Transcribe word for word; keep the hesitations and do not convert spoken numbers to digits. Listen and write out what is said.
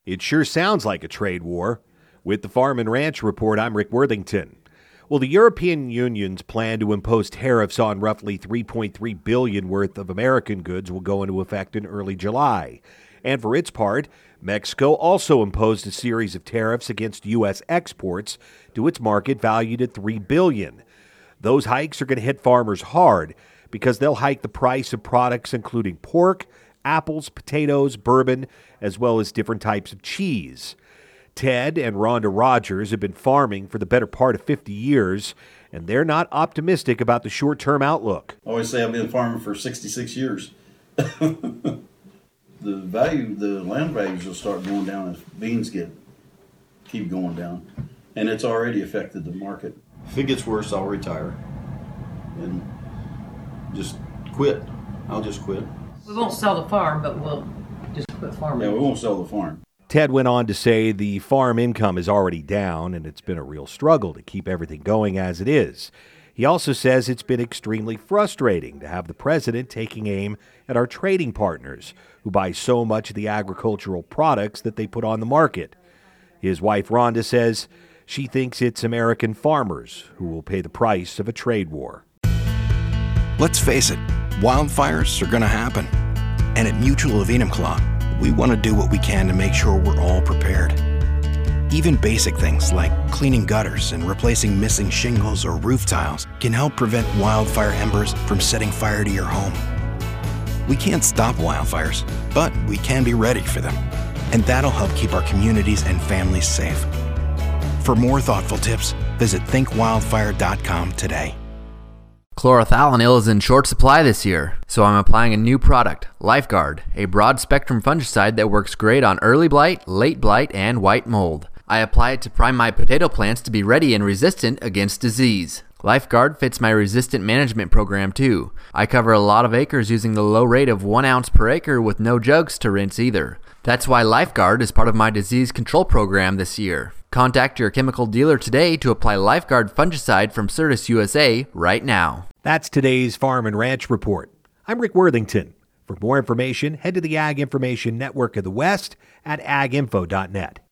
It sure sounds like a trade war. With the Farm and Ranch Report, I'm Rick Worthington. Well, the European Union's plan to impose tariffs on roughly three point three billion dollars worth of American goods will go into effect in early July. And for its part, Mexico also imposed a series of tariffs against U S exports to its market valued at three billion dollars. Those hikes are going to hit farmers hard because they'll hike the price of products including pork, apples, potatoes, bourbon, as well as different types of cheese. Ted and Rhonda Rogers have been farming for the better part of fifty years, and they're not optimistic about the short-term outlook. I always say I've been farming for sixty-six years. The value, the land values will start going down as beans get keep going down, and it's already affected the market. If it gets worse, I'll retire and just quit. I'll just quit. We won't sell the farm, but we'll just quit farming. Yeah, we won't sell the farm. Ted went on to say the farm income is already down, and it's been a real struggle to keep everything going as it is. He also says it's been extremely frustrating to have the president taking aim at our trading partners who buy so much of the agricultural products that they put on the market. His wife, Rhonda, says she thinks it's American farmers who will pay the price of a trade war. Let's face it, wildfires are going to happen. And at Mutual of Enumclaw, we want to do what we can to make sure we're all prepared. Even basic things like cleaning gutters and replacing missing shingles or roof tiles can help prevent wildfire embers from setting fire to your home. We can't stop wildfires, but we can be ready for them. And that'll help keep our communities and families safe. For more thoughtful tips, visit think wildfire dot com today. Chlorothalonil is in short supply this year, so I'm applying a new product, LifeGuard, a broad-spectrum fungicide that works great on early blight, late blight, and white mold. I apply it to prime my potato plants to be ready and resistant against disease. LifeGuard fits my resistant management program too. I cover a lot of acres using the low rate of one ounce per acre with no jugs to rinse either. That's why LifeGuard is part of my disease control program this year. Contact your chemical dealer today to apply LifeGuard fungicide from Certus U S A right now. That's today's Farm and Ranch Report. I'm Rick Worthington. For more information, head to the Ag Information Network of the West at ag info dot net.